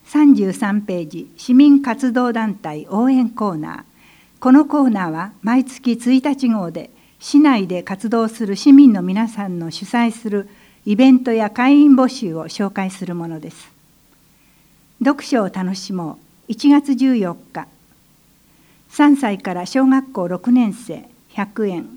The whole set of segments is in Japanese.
33ページ、市民活動団体応援コーナー。このコーナーは毎月1日号で市内で活動する市民の皆さんの主催するイベントや会員募集を紹介するものです。読書を楽しもう。1月14日、3歳から小学校6年生100円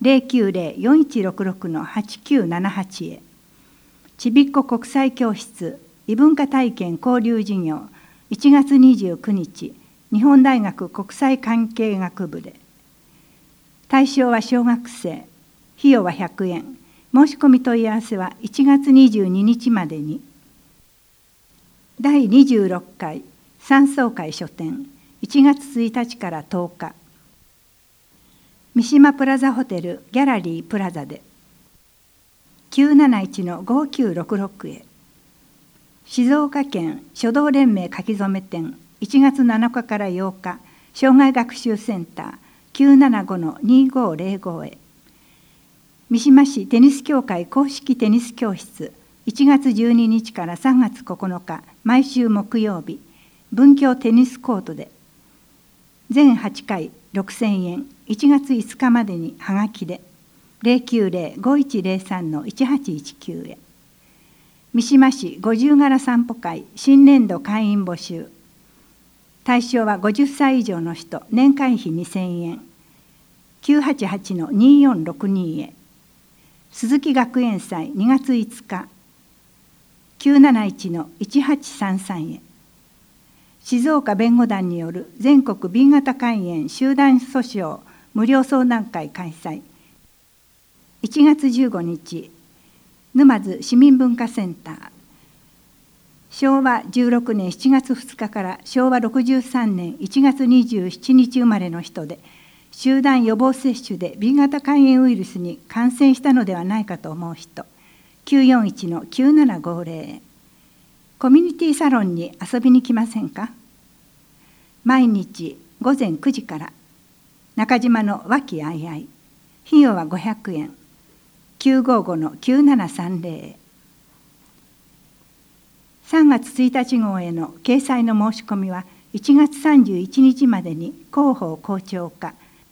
090-4166-8978 へ。ちびっこ国際教室異文化体験交流事業1月29日、日本大学国際関係学部で。対象は小学生、費用は100円。申し込み問い合わせは1月22日までに。第26回山荘会書店1月1日から10日、三島プラザホテルギャラリープラザで。971-5966 へ。静岡県書道連盟書き初め展1月7日から8日、障害学習センター 975-2505 へ。三島市テニス協会公式テニス教室1月12日から3月9日、毎週木曜日、文教テニスコートで。全8回6000円、1月5日までにはがきで。090-5103-1819 へ。三島市五十柄散歩会新年度会員募集。対象は50歳以上の人、年会費2000円。988-2462 へ。鈴木学園祭2月5日。971-1833 へ。静岡弁護団による全国 B 型肝炎集団訴訟無料相談会開催。1月15日、沼津市民文化センター。昭和16年7月2日から昭和63年1月27日生まれの人で、集団予防接種で B 型肝炎ウイルスに感染したのではないかと思う人。941-9750 へ。コミュニティサロンに遊びに来ませんか。毎日午前9時から。中島の和気あいあい。費用は500円。955-9730へ。3月1日号への掲載の申し込みは1月31日までに広報校長課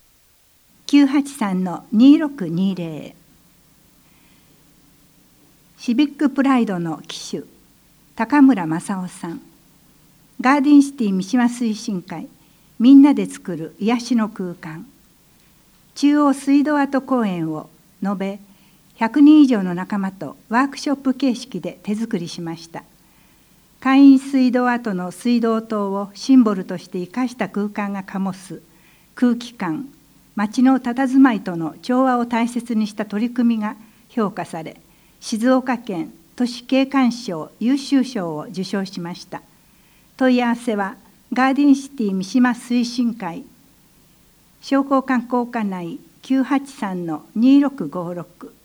983-2620 へ。シビックプライドの旗手高村正夫さん。ガーデンシティ三島推進会みんなで作る癒しの空間。中央水道跡公園を延べ100人以上の仲間とワークショップ形式で手作りしました。会員水道跡の水道塔をシンボルとして生かした空間が醸す空気感、町の佇まいとの調和を大切にした取り組みが評価され、静岡県都市景観賞優秀賞を受賞しました。問い合わせはガーデンシティ三島推進会商工観光課内 983-2656